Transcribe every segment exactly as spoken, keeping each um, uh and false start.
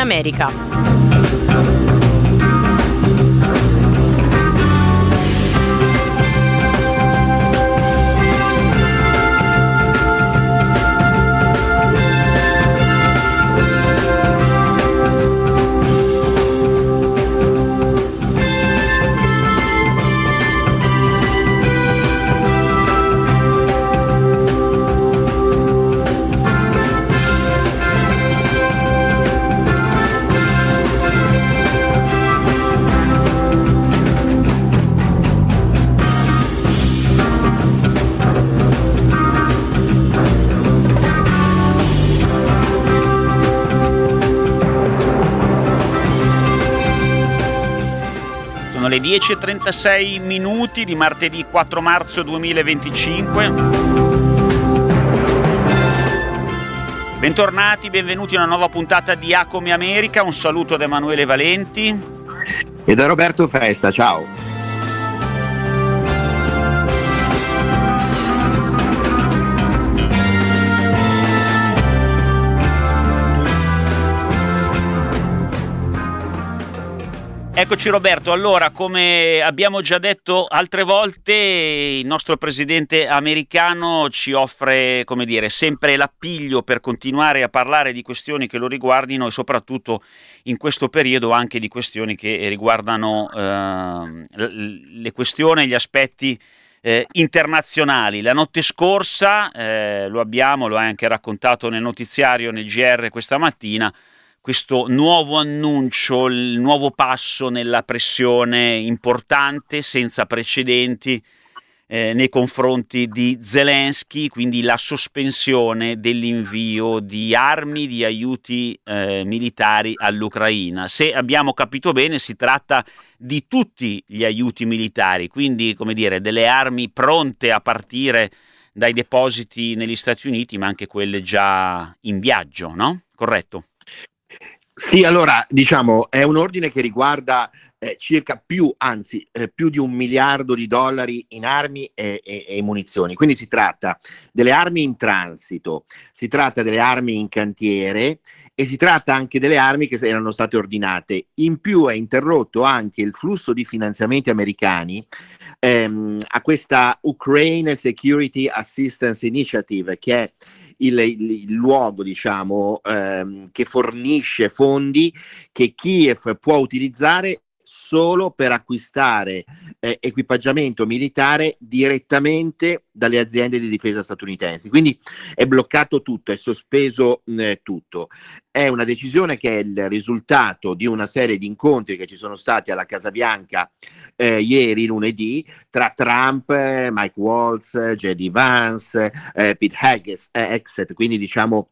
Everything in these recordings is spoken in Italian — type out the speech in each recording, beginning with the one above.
America. Le dieci e trentasei minuti di martedì quattro marzo duemilaventicinque. Bentornati, benvenuti a una nuova puntata di A come America. Un saluto da Emanuele Valenti e da Roberto Festa, ciao. Eccoci Roberto, allora come abbiamo già detto altre volte il nostro presidente americano ci offre, come dire, sempre l'appiglio per continuare a parlare di questioni che lo riguardino e soprattutto in questo periodo anche di questioni che riguardano eh, le questioni, gli aspetti eh, internazionali. La notte scorsa, eh, lo abbiamo, lo hai anche raccontato nel notiziario, nel G R questa mattina, questo nuovo annuncio, il nuovo passo nella pressione importante, senza precedenti, eh, nei confronti di Zelensky, quindi la sospensione dell'invio di armi, di aiuti eh, militari all'Ucraina. Se abbiamo capito bene, si tratta di tutti gli aiuti militari, quindi, come dire, delle armi pronte a partire dai depositi negli Stati Uniti, ma anche quelle già in viaggio, no? Corretto? Sì, allora diciamo è un ordine che riguarda eh, circa più, anzi eh, più di un miliardo di dollari in armi e, e, e munizioni. Quindi si tratta delle armi in transito, si tratta delle armi in cantiere e si tratta anche delle armi che erano state ordinate. In più è interrotto anche il flusso di finanziamenti americani ehm, a questa Ukraine Security Assistance Initiative, che è Il, il, il luogo, diciamo, ehm, che fornisce fondi che Kiev può utilizzare solo per acquistare eh, equipaggiamento militare direttamente dalle aziende di difesa statunitensi. Quindi è bloccato tutto, è sospeso eh, tutto. È una decisione che è il risultato di una serie di incontri che ci sono stati alla Casa Bianca eh, ieri, lunedì, tra Trump, eh, Mike Waltz, J D Vance, eh, Pete Hegseth, eh, quindi diciamo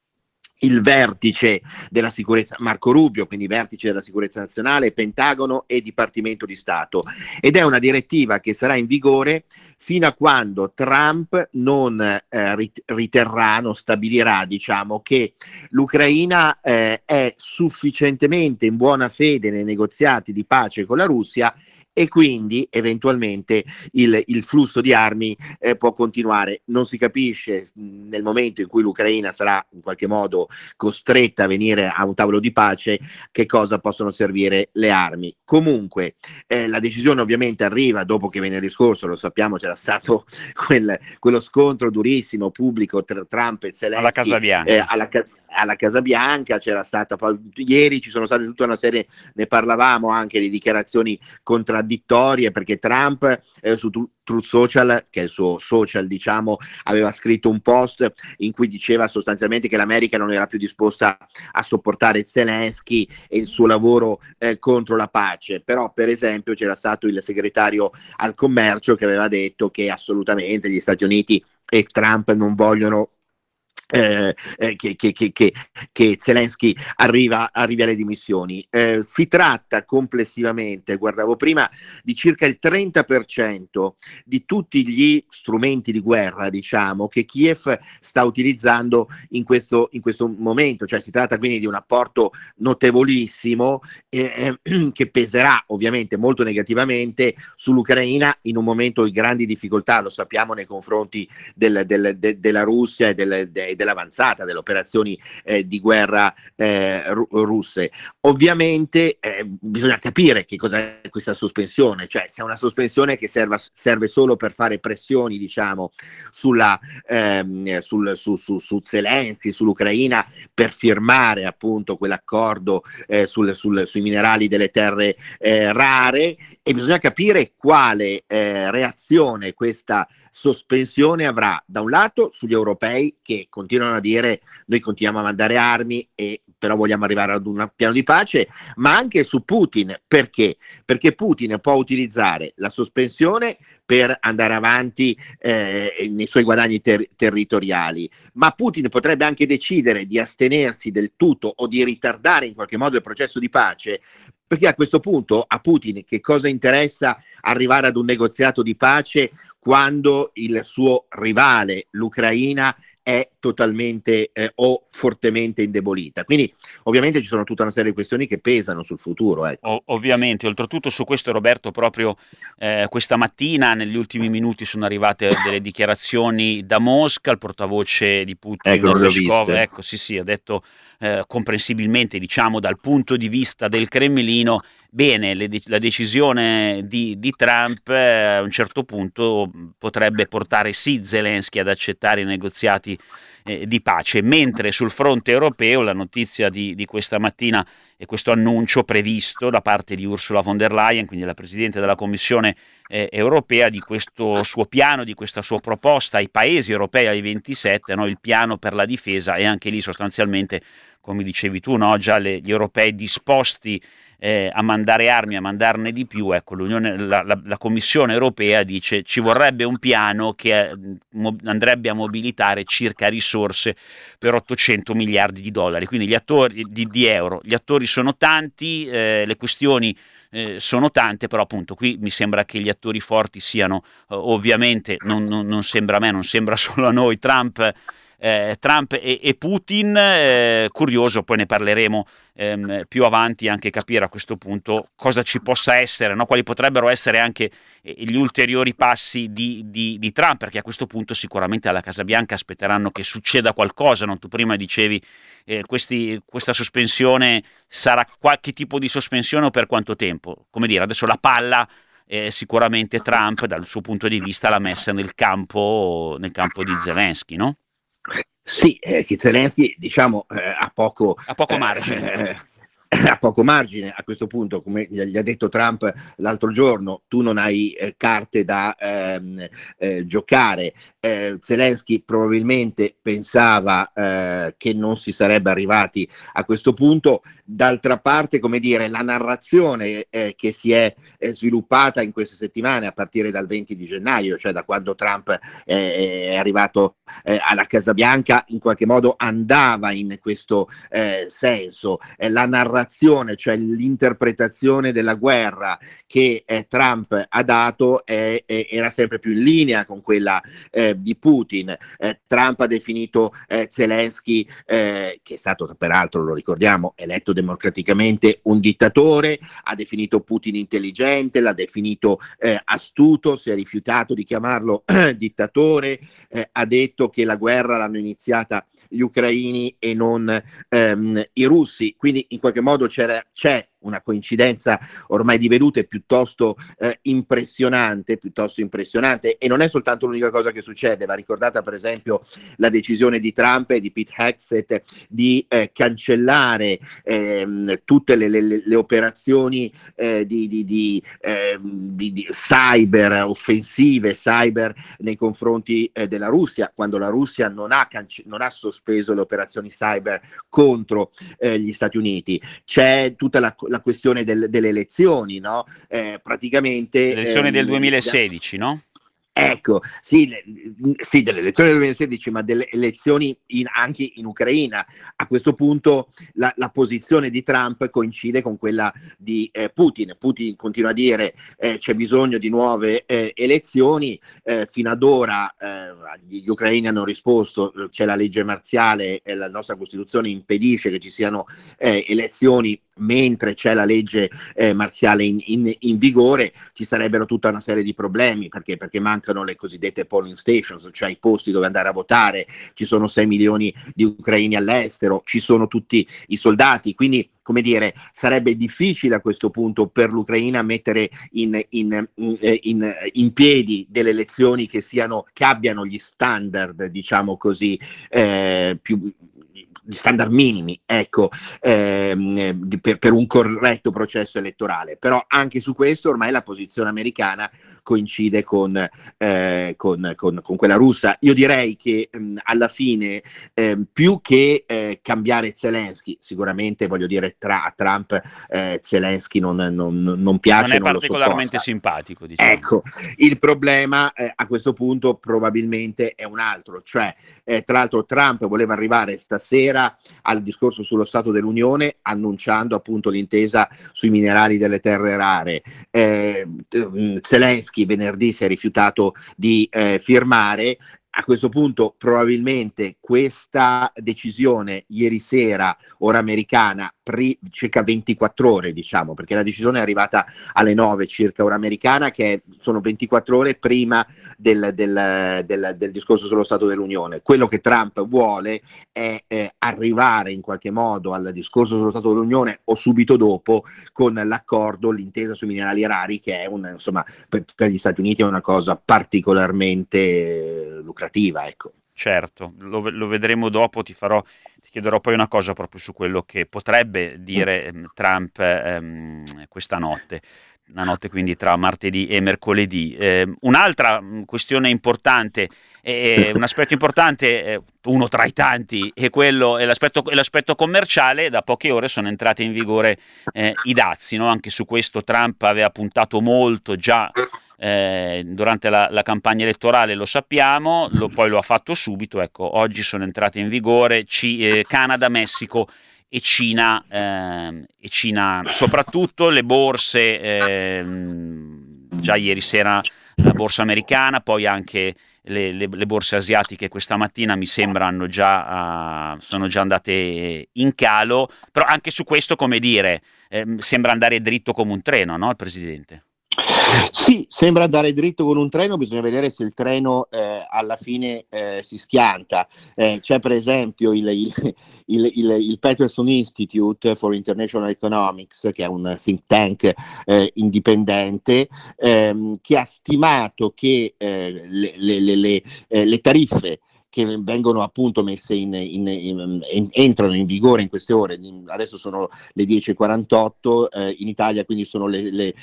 il vertice della sicurezza, Marco Rubio, quindi vertice della sicurezza nazionale, Pentagono e Dipartimento di Stato. Ed è una direttiva che sarà in vigore fino a quando Trump non eh, riterrà, non stabilirà, diciamo, che l'Ucraina eh, è sufficientemente in buona fede nei negoziati di pace con la Russia e quindi eventualmente il, il flusso di armi eh, può continuare. Non si capisce mh, nel momento in cui l'Ucraina sarà in qualche modo costretta a venire a un tavolo di pace che cosa possono servire le armi. Comunque eh, la decisione ovviamente arriva dopo che venerdì scorso, lo sappiamo, c'era stato quel, quello scontro durissimo pubblico tra Trump e Zelensky alla Casa Bianca. Eh, alla, alla Casa Bianca c'era stata poi ieri ci sono state tutta una serie, ne parlavamo anche, di dichiarazioni contraddittorie, perché Trump eh, su Truth Social, che è il suo social, diciamo, aveva scritto un post in cui diceva sostanzialmente che l'America non era più disposta a sopportare Zelensky e il suo lavoro eh, contro la pace. Però per esempio c'era stato il segretario al commercio che aveva detto che assolutamente gli Stati Uniti e Trump non vogliono Eh, eh, che, che, che, che, che Zelensky arriva, arrivi alle dimissioni. Eh, si tratta complessivamente, guardavo prima, di circa il trenta per cento di tutti gli strumenti di guerra, diciamo, che Kiev sta utilizzando in questo, in questo momento. Cioè si tratta quindi di un apporto notevolissimo eh, eh, che peserà ovviamente molto negativamente sull'Ucraina in un momento di grandi difficoltà, lo sappiamo, nei confronti del, del, de, della Russia e del, de, e dell'avanzata delle operazioni eh, di guerra eh, russe. Ovviamente eh, bisogna capire che cos'è questa sospensione, cioè se è una sospensione che serva, serve solo per fare pressioni, diciamo, sulla, ehm, sul, su, su, su Zelensky, sull'Ucraina, per firmare appunto quell'accordo eh, sul, sul, sui minerali delle terre eh, rare, e bisogna capire quale eh, reazione questa sospensione avrà da un lato sugli europei, che continuano a dire noi continuiamo a mandare armi e però vogliamo arrivare ad un piano di pace, ma anche su Putin. Perché? Perché Putin può utilizzare la sospensione per andare avanti eh, nei suoi guadagni ter- territoriali, ma Putin potrebbe anche decidere di astenersi del tutto o di ritardare in qualche modo il processo di pace, perché a questo punto a Putin che cosa interessa arrivare ad un negoziato di pace quando il suo rivale, l'Ucraina, è totalmente eh, o fortemente indebolita. Quindi ovviamente ci sono tutta una serie di questioni che pesano sul futuro. Ecco. O- ovviamente, oltretutto su questo, Roberto, proprio eh, questa mattina, negli ultimi minuti, sono arrivate delle dichiarazioni da Mosca. Il portavoce di Putin, ecco, non le ho Peskov, viste. ecco, sì sì, ha detto eh, comprensibilmente, diciamo, dal punto di vista del Cremlino, bene, le de- la decisione di, di Trump eh, a un certo punto potrebbe portare sì Zelensky ad accettare i negoziati eh, di pace, mentre sul fronte europeo la notizia di, di questa mattina e questo annuncio previsto da parte di Ursula von der Leyen, quindi la Presidente della Commissione eh, europea, di questo suo piano, di questa sua proposta ai paesi europei, ai ventisette, no? Il piano per la difesa, e anche lì sostanzialmente, come dicevi tu, no? Già le, gli europei disposti eh, a mandare armi, a mandarne di più. Ecco, l'Unione, la, la, la Commissione europea dice ci vorrebbe un piano che eh, mo, andrebbe a mobilitare circa risorse per ottocento miliardi di dollari, quindi gli attori di, di euro, gli attori sono tanti, eh, le questioni eh, sono tante, però appunto qui mi sembra che gli attori forti siano eh, ovviamente, non, non, non sembra a me, non sembra solo a noi, Trump, eh, Trump e, e Putin. Eh, curioso, poi ne parleremo ehm, più avanti, anche capire a questo punto cosa ci possa essere, no? Quali potrebbero essere anche eh, gli ulteriori passi di, di, di Trump, perché a questo punto sicuramente alla Casa Bianca aspetteranno che succeda qualcosa, no? Tu prima dicevi eh, questi, questa sospensione sarà qualche tipo di sospensione o per quanto tempo? Come dire, adesso la palla eh, sicuramente Trump dal suo punto di vista l'ha messa nel campo, nel campo di Zelensky, no? Sì, eh, che Zelensky, diciamo, eh, ha poco, A poco eh, margine. ha poco margine a questo punto, come gli ha detto Trump l'altro giorno, tu non hai eh, carte da ehm, eh, giocare. Eh, Zelensky probabilmente pensava eh, che non si sarebbe arrivati a questo punto. D'altra parte, come dire, la narrazione eh, che si è eh, sviluppata in queste settimane a partire dal venti di gennaio, cioè da quando Trump eh, è arrivato eh, alla Casa Bianca, in qualche modo andava in questo eh, senso. Eh, la narrazione, cioè l'interpretazione della guerra che eh, Trump ha dato eh, eh, era sempre più in linea con quella eh, di Putin. Eh, Trump ha definito eh, Zelensky, eh, che è stato peraltro, lo ricordiamo, eletto democraticamente, un dittatore, ha definito Putin intelligente, l'ha definito eh, astuto, si è rifiutato di chiamarlo eh, dittatore, eh, ha detto che la guerra l'hanno iniziata gli ucraini e non ehm, i russi, quindi in qualche modo c'era, c'è una coincidenza ormai di vedute piuttosto eh, impressionante, piuttosto impressionante, e non è soltanto l'unica cosa che succede. Va ricordata per esempio la decisione di Trump e di Pete Hegseth di eh, cancellare ehm, tutte le, le, le operazioni eh, di, di, di, ehm, di, di cyber, offensive cyber nei confronti eh, della Russia, quando la Russia non ha, cance- non ha sospeso le operazioni cyber contro eh, gli Stati Uniti. C'è tutta la la questione del, delle elezioni, no? Eh, praticamente... Le elezioni ehm, del duemilasedici, no? Ecco, sì, le, sì, delle elezioni del duemilasedici, ma delle elezioni in, anche in Ucraina. A questo punto la, la posizione di Trump coincide con quella di eh, Putin. Putin continua a dire eh, c'è bisogno di nuove eh, elezioni. Eh, fino ad ora eh, gli ucraini hanno risposto, c'è la legge marziale e la nostra Costituzione impedisce che ci siano eh, elezioni mentre c'è la legge eh, marziale in, in, in vigore, ci sarebbero tutta una serie di problemi, perché, perché mancano le cosiddette polling stations, cioè i posti dove andare a votare, ci sono sei milioni di ucraini all'estero, ci sono tutti i soldati, quindi come dire, sarebbe difficile a questo punto per l'Ucraina mettere in, in, in, in piedi delle elezioni che siano, che abbiano gli standard, diciamo così, eh, più gli standard minimi, ecco, ehm, per, per un corretto processo elettorale. Però anche su questo ormai la posizione americana coincide con, eh, con, con, con quella russa. Io direi che mh, alla fine eh, più che eh, cambiare Zelensky, sicuramente voglio dire tra, a Trump eh, Zelensky non, non, non piace, non è non particolarmente lo simpatico, diciamo. Ecco, il problema eh, a questo punto probabilmente è un altro, cioè eh, tra l'altro Trump voleva arrivare stasera al discorso sullo Stato dell'Unione annunciando appunto l'intesa sui minerali delle terre rare. eh, Zelensky venerdì si è rifiutato di eh, firmare. A questo punto probabilmente questa decisione ieri sera, ora americana, pri- circa ventiquattro ore diciamo, perché la decisione è arrivata alle nove circa ora americana, che sono ventiquattro ore prima del, del, del, del discorso sullo Stato dell'Unione. Quello che Trump vuole è eh, arrivare in qualche modo al discorso sullo Stato dell'Unione o subito dopo con l'accordo, l'intesa sui minerali rari, che è un, insomma, per, per gli Stati Uniti è una cosa particolarmente eh, lucrativa. Ecco. Certo, lo, lo vedremo dopo, ti farò, ti chiederò poi una cosa proprio su quello che potrebbe dire ehm, Trump ehm, questa notte, la notte quindi tra martedì e mercoledì. Eh, un'altra mh, questione importante, eh, un aspetto importante, eh, uno tra i tanti, è quello, è l'aspetto, è l'aspetto commerciale. Da poche ore sono entrate in vigore eh, i dazi, no? Anche su questo Trump aveva puntato molto già Eh, durante la, la campagna elettorale, lo sappiamo, lo, poi lo ha fatto subito. Ecco, oggi sono entrate in vigore C- eh, Canada, Messico e Cina, eh, e Cina soprattutto. Le borse, eh, già ieri sera la borsa americana, poi anche le, le, le borse asiatiche questa mattina mi sembrano già, uh, sono già andate in calo, però anche su questo, come dire, eh, sembra andare dritto come un treno, no, il Presidente? Sì, sembra andare dritto con un treno, bisogna vedere se il treno eh, alla fine eh, si schianta. Eh, c'è per esempio il, il, il, il, il Peterson Institute for International Economics, che è un think tank eh, indipendente, ehm, che ha stimato che eh, le, le, le, le, eh, le tariffe che vengono appunto messe in, in, in, in entrano in vigore in queste ore, adesso sono le dieci e quarantotto eh, in Italia, quindi sono le, le,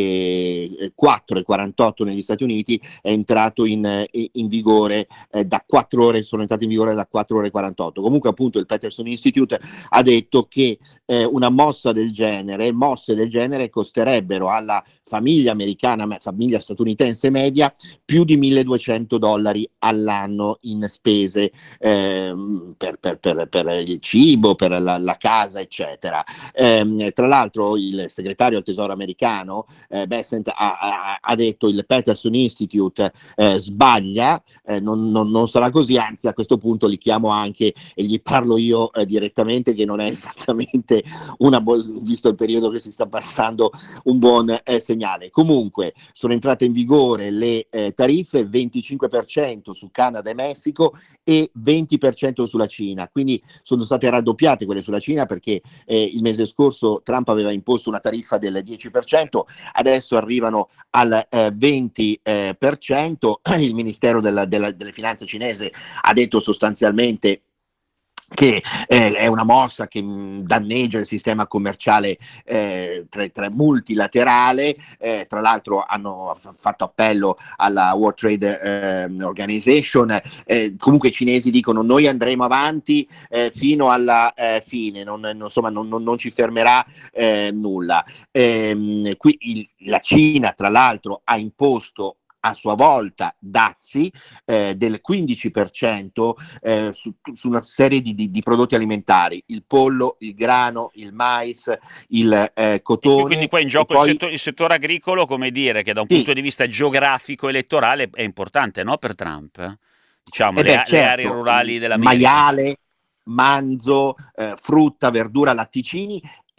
le quattro e quarantotto negli Stati Uniti, è entrato in, in vigore eh, da quattro ore, sono entrati in vigore da quattro ore e quarantotto. Comunque appunto il Peterson Institute ha detto che eh, una mossa del genere, mosse del genere costerebbero alla famiglia americana, famiglia statunitense media, più di milleduecento dollari all'anno in spese ehm, per, per, per, per il cibo, per la, la casa, eccetera. Ehm, tra l'altro il segretario al Tesoro americano, eh, Bessent, ha, ha, ha detto il Peterson Institute eh, sbaglia, eh, non, non, non sarà così, anzi a questo punto li chiamo anche e gli parlo io eh, direttamente, che non è esattamente una buona, visto il periodo che si sta passando, un buon eh, segnale. Comunque sono entrate in vigore le eh, tariffe, venticinque per cento su Canada e Messico e venti per cento sulla Cina, quindi sono state raddoppiate quelle sulla Cina, perché eh, il mese scorso Trump aveva imposto una tariffa del dieci per cento, adesso arrivano al eh, venti per cento. Il Ministero della, della, delle Finanze cinese ha detto sostanzialmente che eh, è una mossa che mh, danneggia il sistema commerciale eh, tra, tra multilaterale, eh, tra l'altro hanno f- fatto appello alla World Trade eh, Organization, eh, comunque i cinesi dicono noi andremo avanti eh, fino alla eh, fine, non, non, insomma non, non, non ci fermerà eh, nulla. Ehm, qui il, la Cina tra l'altro ha imposto a sua volta dazi eh, del quindici per cento eh, su, su una serie di, di, di prodotti alimentari, il pollo, il grano, il mais, il eh, cotone. E quindi qua in gioco poi... il, settore, il settore agricolo, come dire, che da un sì. punto di vista geografico elettorale è importante, no, per Trump? Eh? Diciamo, eh le, beh, certo, le aree rurali dell'America. Maiale, manzo, eh, frutta, verdura, latticini, e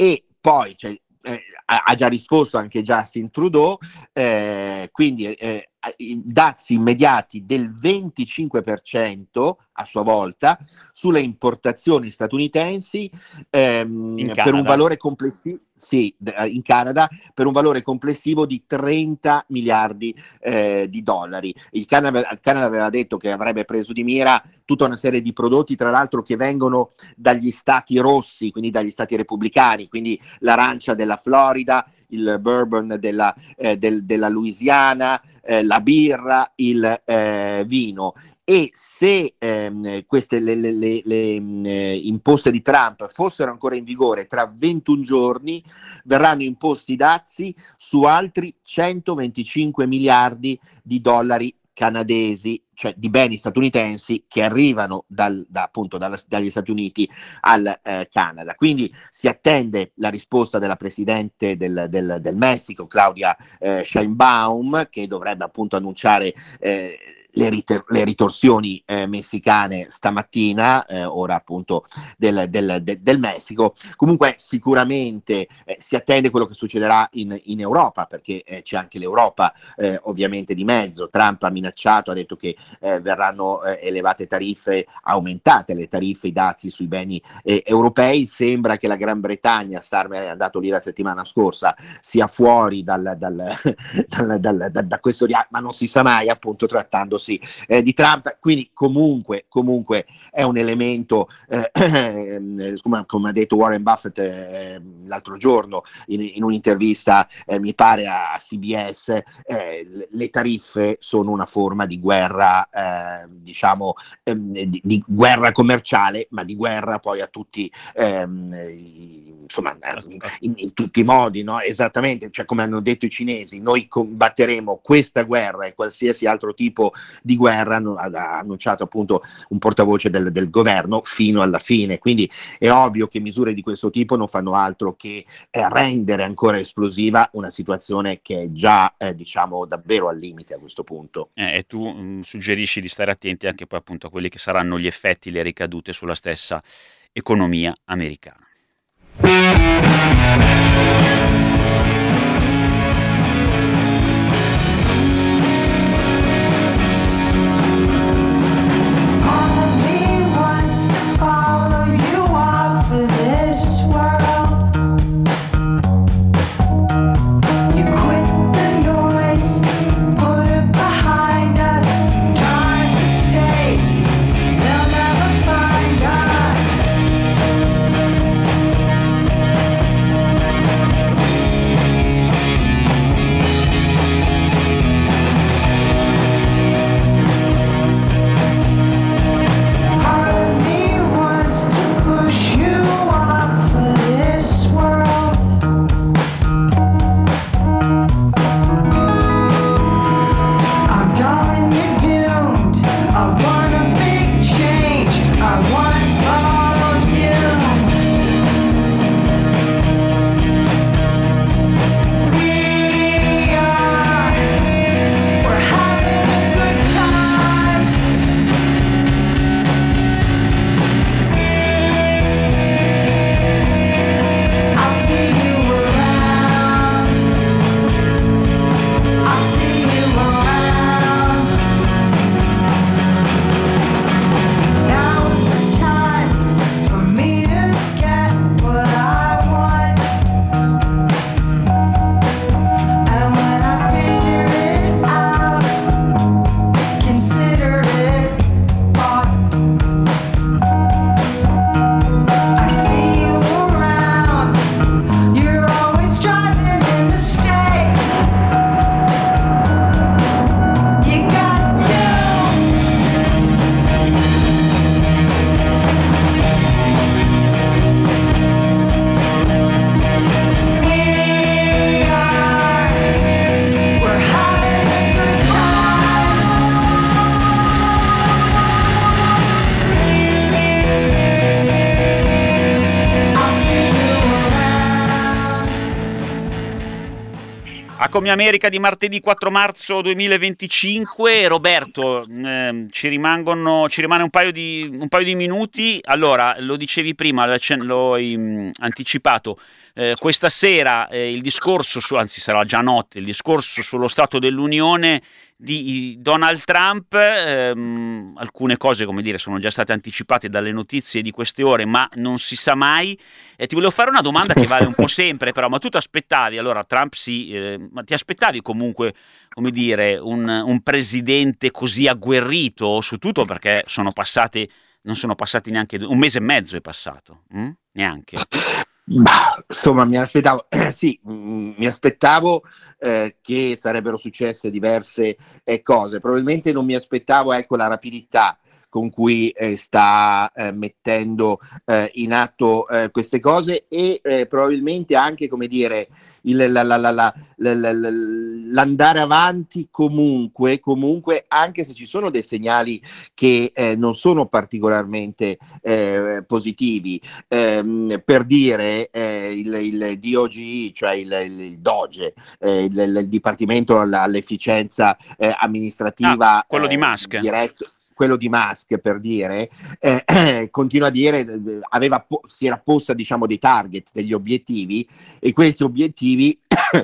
poi c'è Eh, ha già risposto anche Justin Trudeau, eh, quindi eh, dazi immediati del venticinque per cento a sua volta sulle importazioni statunitensi ehm, per un valore complessivo, sì, in Canada, per un valore complessivo di trenta miliardi eh, di dollari. Il Canada, il Canada aveva detto che avrebbe preso di mira tutta una serie di prodotti, tra l'altro che vengono dagli stati rossi, quindi dagli stati repubblicani, quindi l'arancia della Florida, il bourbon della, eh, del, della Louisiana, eh, la birra, il eh, vino. E se ehm, queste le, le, le, le eh, imposte di Trump fossero ancora in vigore, tra ventuno giorni verranno imposti dazi su altri centoventicinque miliardi di dollari canadesi, cioè di beni statunitensi che arrivano dal, da, appunto dalla, dagli Stati Uniti al eh, Canada. Quindi si attende la risposta della Presidente del, del, del Messico, Claudia eh, Sheinbaum, che dovrebbe appunto annunciare eh, Le, ritor- le ritorsioni eh, messicane stamattina, eh, ora appunto del, del, de- del Messico. Comunque sicuramente eh, si attende quello che succederà in, in Europa, perché eh, c'è anche l'Europa eh, ovviamente di mezzo. Trump ha minacciato, ha detto che eh, verranno eh, elevate tariffe, aumentate le tariffe, i dazi sui beni eh, europei. Sembra che la Gran Bretagna, Starmer è andato lì la settimana scorsa, sia fuori dal, dal, dal, dal, dal, da questo, ma non si sa mai, appunto trattandosi Eh, di Trump. Quindi comunque, comunque è un elemento eh, come, come ha detto Warren Buffett eh, l'altro giorno in, in un'intervista eh, mi pare a C B S, eh, le tariffe sono una forma di guerra eh, diciamo ehm, di, di guerra commerciale, ma di guerra poi a tutti ehm, insomma in, in tutti i modi, no? Esattamente, cioè come hanno detto i cinesi, noi combatteremo questa guerra e qualsiasi altro tipo di guerra, ha annunciato appunto un portavoce del, del governo, fino alla fine. Quindi è ovvio che misure di questo tipo non fanno altro che eh, rendere ancora esplosiva una situazione che è già eh, diciamo davvero al limite a questo punto. Eh, e tu mh, suggerisci di stare attenti anche poi appunto a quelli che saranno gli effetti, le ricadute sulla stessa economia americana. Eccomi America di martedì quattro marzo duemilaventicinque. Roberto, ehm, ci rimangono, ci rimane un paio di, un paio di minuti. Allora, lo dicevi prima, l'ho um, anticipato, eh, questa sera eh, il discorso, su, anzi sarà già notte, il discorso sullo Stato dell'Unione di Donald Trump. Ehm, alcune cose, come dire, sono già state anticipate dalle notizie di queste ore, ma non si sa mai. E ti volevo fare una domanda che vale un po' sempre, però, ma tu ti aspettavi, allora Trump sì, eh, ma ti aspettavi comunque, come dire, un, un presidente così agguerrito, su tutto perché sono passati, non sono passati neanche, un mese e mezzo è passato, hm? Neanche. Bah, insomma, mi aspettavo, eh, sì, mh, mi aspettavo eh, che sarebbero successe diverse eh, cose. Probabilmente non mi aspettavo, ecco, la rapidità con cui eh, sta eh, mettendo eh, in atto eh, queste cose e eh, probabilmente anche, come dire, il, la, la, la, la, la, la, la, l'andare avanti comunque, comunque, anche se ci sono dei segnali che eh, non sono particolarmente eh, positivi. Ehm, per dire, eh, il, il D O G E, cioè il, il, il Doge, eh, il, il Dipartimento all'Efficienza eh, Amministrativa, ah, quello eh, di Musk. diretto, quello di Musk, per dire, eh, eh, continua a dire, eh, aveva po- si era posta, diciamo, dei target, degli obiettivi, e questi obiettivi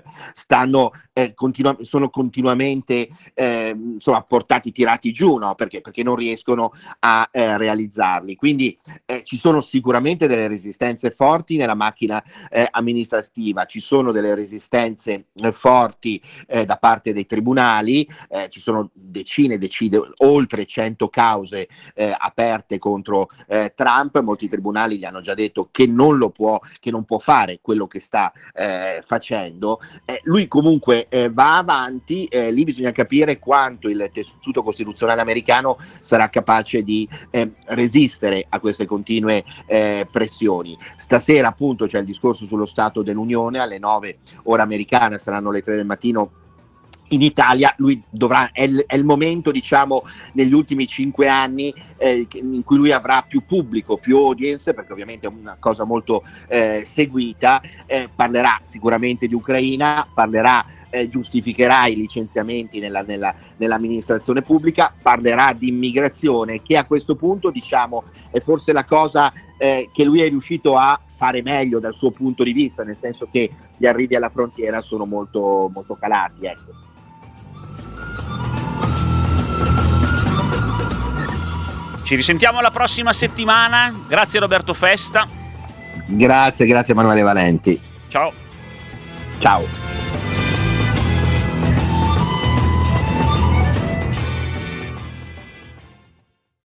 stanno eh, continu- sono continuamente eh, insomma portati, tirati giù, no? Perché? Perché non riescono a eh, realizzarli. Quindi eh, ci sono sicuramente delle resistenze forti nella macchina eh, amministrativa, ci sono delle resistenze eh, forti eh, da parte dei tribunali, eh, ci sono decine, decine, oltre cento cause eh, aperte contro eh, Trump. Molti tribunali gli hanno già detto che non lo può, che non può fare quello che sta eh, facendo. Eh, lui comunque eh, va avanti, eh, lì bisogna capire quanto il tessuto costituzionale americano sarà capace di eh, resistere a queste continue eh, pressioni. Stasera appunto c'è il discorso sullo Stato dell'Unione alle nove ora americana, saranno le tre del mattino in Italia. Lui dovrà, è il, è il momento, diciamo, negli ultimi cinque anni eh, in cui lui avrà più pubblico, più audience, perché ovviamente è una cosa molto eh, seguita. Eh, parlerà sicuramente di Ucraina, parlerà, eh, giustificherà i licenziamenti nella, nella, nell'amministrazione pubblica, parlerà di immigrazione, che a questo punto, diciamo, è forse la cosa eh, che lui è riuscito a fare meglio dal suo punto di vista, nel senso che gli arrivi alla frontiera sono molto, molto calati, ecco. Ci risentiamo la prossima settimana. Grazie Roberto Festa. Grazie, grazie Emanuele Valenti. Ciao. Ciao.